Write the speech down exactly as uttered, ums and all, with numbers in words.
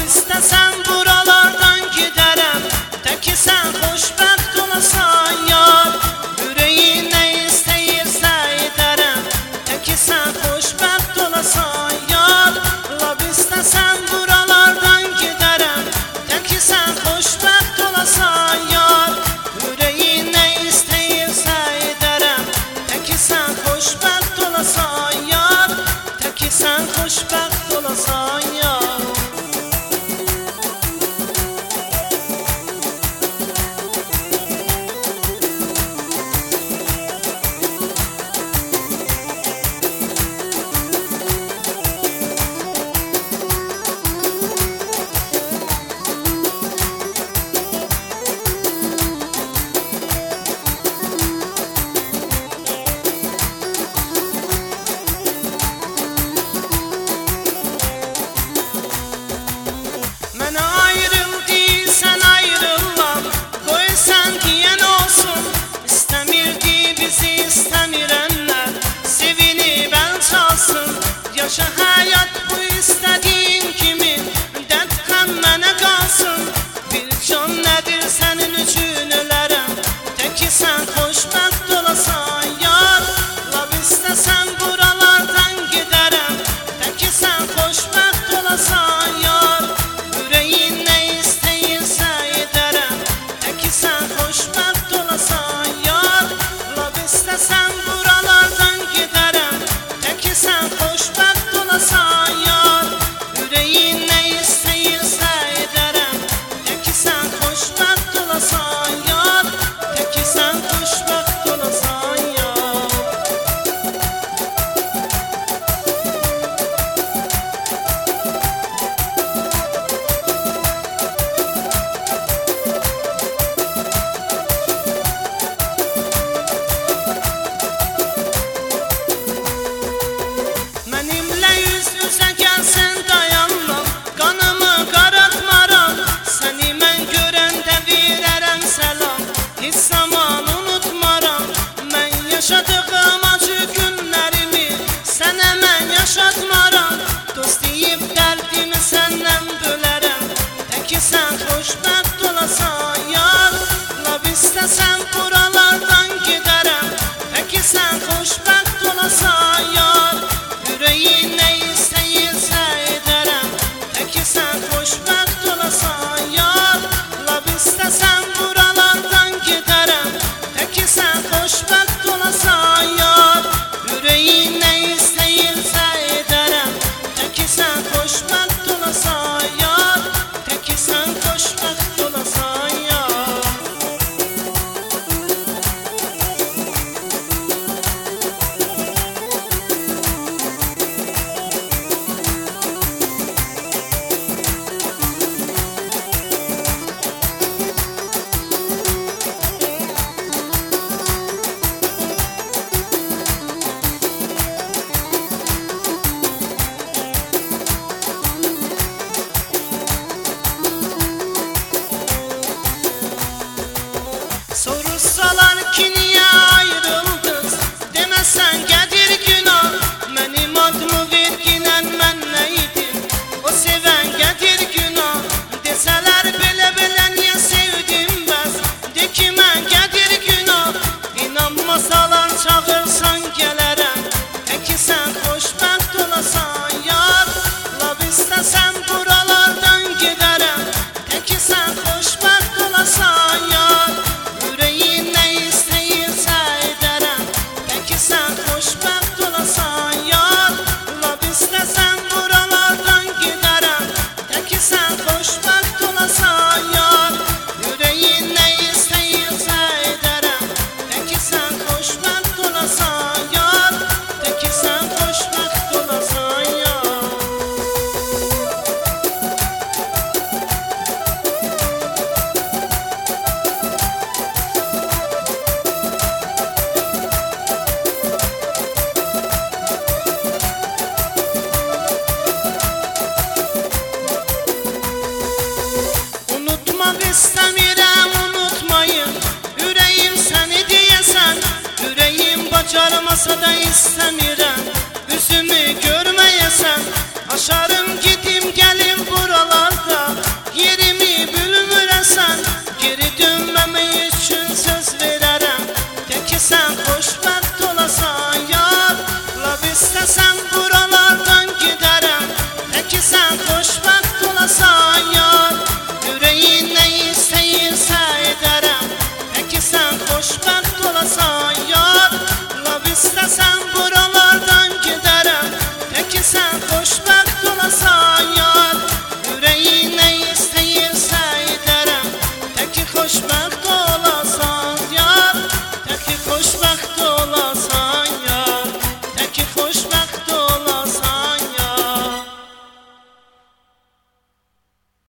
istəsən buralardan gedərəm, təki sən xoşbəxt olasan yar. Ürəyin nə istəyirsə edərəm, təki sən xoşbəxt olasan yar. Lab istəsən buralardan gedərəm, təki sən xoşbəxt olasan yar. Ürəyin nə istəyirsə edərəm, təki sən xoşbəxt olasan yar. Təki sən xoşbəxt olasan yar. Mənə ayrıl deyilsən ayrılam, qoy sən deyən olsun. İstəmirdi bizi istəmirənlər, sevinib əl çalsın. Yaşa həyat bu istədiyin kimi, dərdkən mənə qalsın. Bir can nədir sənin üçün ölərəm, təki sən xoşbəxt olasan yar. Lab istəsən buralardan gedərəm, təki sən xoşbəxt olasan yar. Ürəyin nə istəyirsə edərəm, təki sən xoşbəxt olasan yar. Lab istəsən buralardan gedərəm, təki sən xoşbəxt olasan yar. Ürəyin nə istəyirsə edərəm, təki sən xoşbəxt olasan yar. Təki sən xoşbəxt olasan yar. Mənimlə üz-üzə gəlsən dayanmam, qanımı qaraltmaram. Səni mən görəndə verərəm səlam, heç zaman unutmaram. Mən yaşadığım acı günlərimi sənə mən yaşatmaram.